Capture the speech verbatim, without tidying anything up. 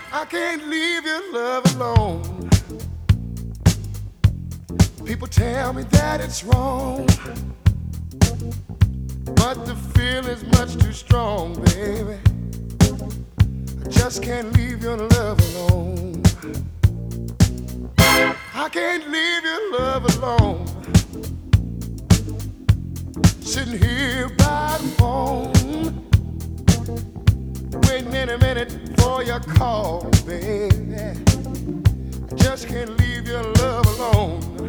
I can't leave your love alone. People tell me that it's wrong, but the feeling's much too strong, baby. I just can't leave your love alone. I can't leave your love alone. Sitting here by the phone, waiting in a minute for your call, baby. I just can't leave your love alone.